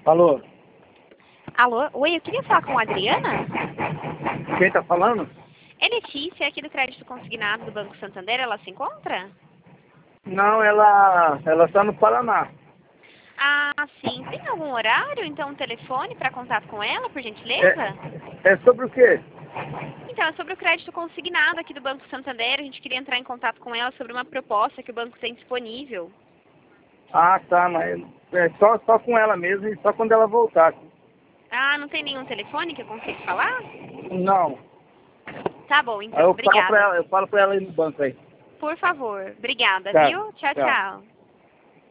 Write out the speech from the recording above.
Falou. Alô? Oi, eu queria falar com a Adriana. Quem tá falando? É Letícia, aqui do Crédito Consignado do Banco Santander, ela se encontra? Não, ela tá no Paraná. Ah, sim. Tem algum horário, então, um telefone para contato com ela, por gentileza? É sobre o quê? Então, é sobre o crédito consignado aqui do Banco Santander. A gente queria entrar em contato com ela sobre uma proposta que o banco tem disponível. Ah, tá, mas é só com ela mesmo e só quando ela voltar. Ah, não tem nenhum telefone que eu consiga falar? Não. Tá bom, Aí então. Obrigada. eu falo pra ela ir no banco aí. Por favor. Obrigada, Tá, viu? Tchau, tchau. tchau.